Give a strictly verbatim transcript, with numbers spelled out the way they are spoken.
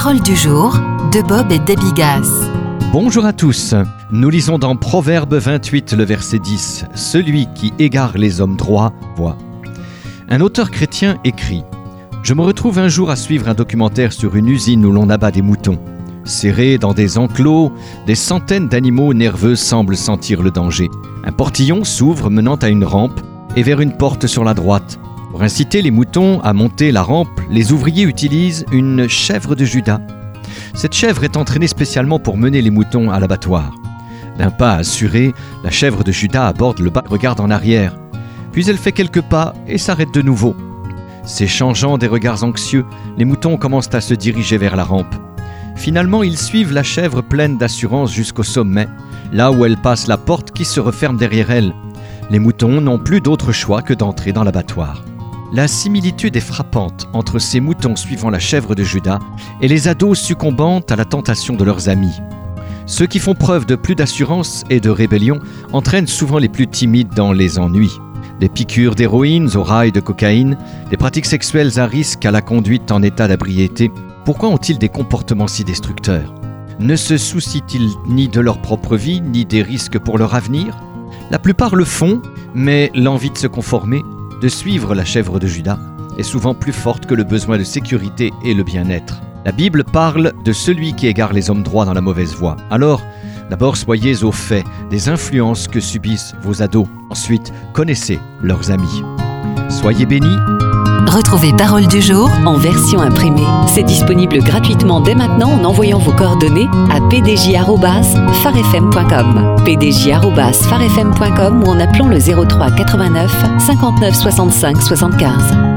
Parole du jour de Bob et Debbie Gass. Bonjour à tous. Nous lisons dans Proverbe vingt-huit, le verset dix. « Celui qui égare les hommes droits voit. » Un auteur chrétien écrit « Je me retrouve un jour à suivre un documentaire sur une usine où l'on abat des moutons. Serrés dans des enclos, des centaines d'animaux nerveux semblent sentir le danger. Un portillon s'ouvre menant à une rampe et vers une porte sur la droite. Pour inciter les moutons à monter la rampe, les ouvriers utilisent une chèvre de Juda. Cette chèvre est entraînée spécialement pour mener les moutons à l'abattoir. D'un pas assuré, la chèvre de Juda aborde le bas et regarde en arrière. Puis elle fait quelques pas et s'arrête de nouveau. S'échangeant des regards anxieux, les moutons commencent à se diriger vers la rampe. Finalement, ils suivent la chèvre pleine d'assurance jusqu'au sommet, là où elle passe la porte qui se referme derrière elle. Les moutons n'ont plus d'autre choix que d'entrer dans l'abattoir. La similitude est frappante entre ces moutons suivant la chèvre de Juda et les ados succombant à la tentation de leurs amis. Ceux qui font preuve de plus d'assurance et de rébellion entraînent souvent les plus timides dans les ennuis. Des piqûres d'héroïne aux rails de cocaïne, des pratiques sexuelles à risque à la conduite en état d'ébriété. Pourquoi ont-ils des comportements si destructeurs ? Ne se soucient-ils ni de leur propre vie, ni des risques pour leur avenir ? La plupart le font, mais l'envie de se conformer, de suivre la chèvre de Juda, est souvent plus forte que le besoin de sécurité et le bien-être. La Bible parle de celui qui égare les hommes droits dans la mauvaise voie. Alors, d'abord soyez au fait des influences que subissent vos ados. Ensuite, connaissez leurs amis. Soyez bénis. Retrouvez Parole du jour en version imprimée. C'est disponible gratuitement dès maintenant en envoyant vos coordonnées à p d j arobase phare f m point com, p d j arobase phare f m point com ou en appelant le zéro trois quatre-vingt-neuf cinquante-neuf soixante-cinq soixante-quinze.